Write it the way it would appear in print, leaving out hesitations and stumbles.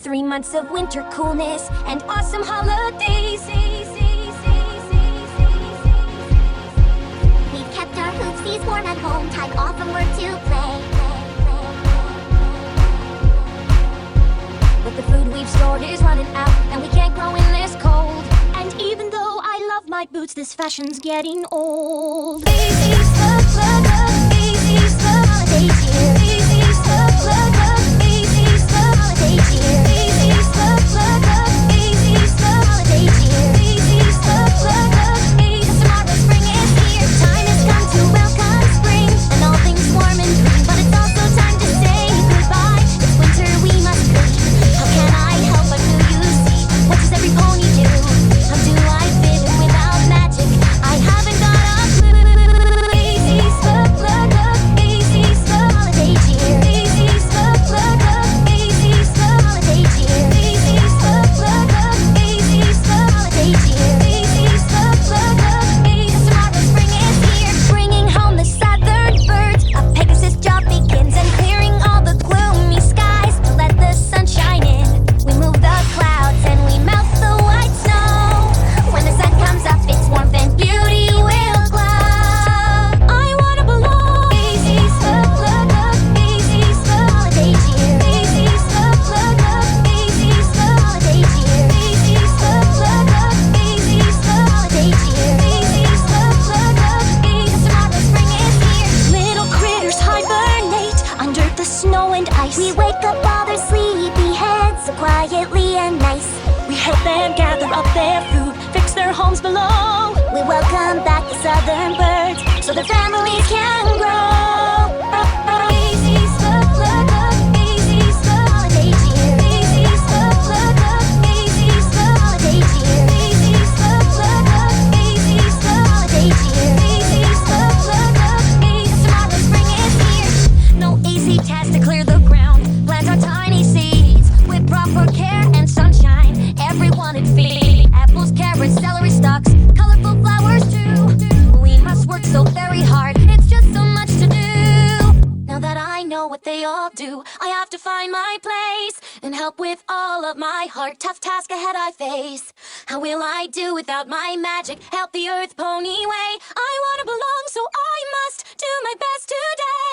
3 months of winter coolness and awesome holidays. We've kept our hoopsies warm at home, time off from work to play. But the food we've stored is running out, and we can't grow in this cold. And even though I love my boots, this fashion's getting old. Easy stuff, easy stuff, holiday cheer. Easy stuff, easy stuff, holiday cheer. Easy stuff, easy stuff, holiday cheer. Easy stuff, easy. Tomorrow spring is here. Time has come to welcome spring, and all things warm and green. But it's also time to say goodbye. It's winter, we must leave. How can I help but do you see? What does every pony do? How do I fit in without magic? I haven't got a clue. Easy stuff, easy stuff, holiday cheer. Easy stuff, easy stuff, holiday cheer. Easy stuff, easy stuff, holiday cheer. Easy stuff, easy. Tomorrow spring is here, bringing home the southern birds. A Pegasus job begins and clearing all the gloomy skies to let the sun shine in. We move the clouds and we melt the white snow. When the sun comes up, its warmth and beauty will glow. I wanna belong. Easy stuff, easy stuff, holiday cheer. Easy stuff, easy stuff, holiday cheer. Easy stuff, easy stuff, holiday cheer. Easy stuff, easy. Tomorrow spring is here. Little critters hibernate under the snow and ice. We wake up all their sleepy heads so quietly and nice. We help them gather up their food, fix their homes below. We welcome back the southern birds so their families can grow. Easy stuff, Easy stuff, holiday cheer. Easy stuff, easy stuff, holiday cheer. Easy stuff, easy stuff, holiday cheer. Easy stuff, easy. Tomorrow spring is here. No easy task to clear the ground. Plant our tiny seeds with proper care and sunshine. Everyone in feed. Apples, carrots, celery stalks, colorful flowers too. We must work so very hard. It's just so much to do. Now that I know what they all do, I have to find my place and help with all of my heart. Tough task ahead I face. How will I do without my magic? Help the earth pony way. I wanna belong, so I must do my best today.